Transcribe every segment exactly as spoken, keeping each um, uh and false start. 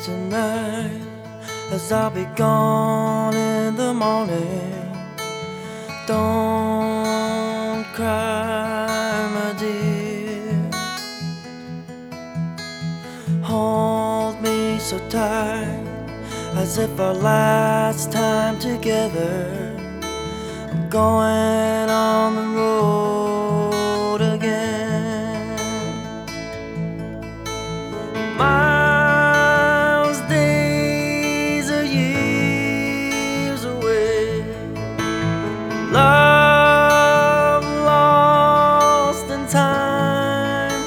tonight, as I'll be gone in the morning. Don't cry, my dear. Hold me so tight, as if our last time together. I'm going on the road again. Miles, days, or years away. Love lost in time.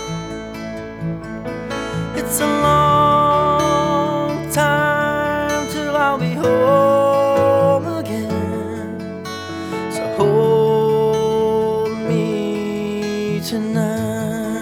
It's a long time till I'll be home again. So hold me tonight.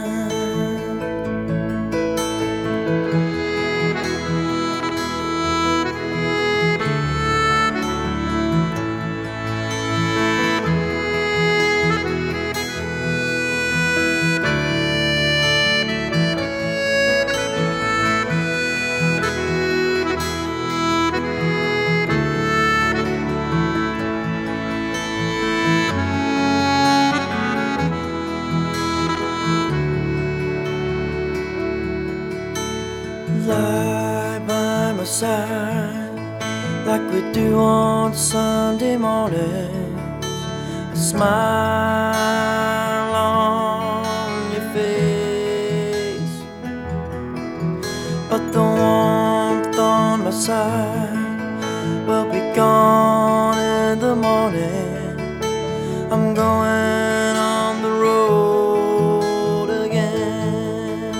Lie by my side like we do on Sunday mornings. A smile on your face, but the warmth on my side will be gone in the morning. I'm going on the road again.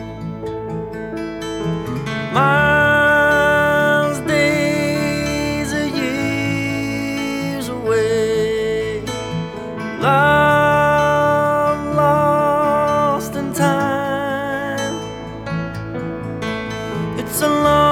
Miles, days, or years away. Love lost in time. It's a long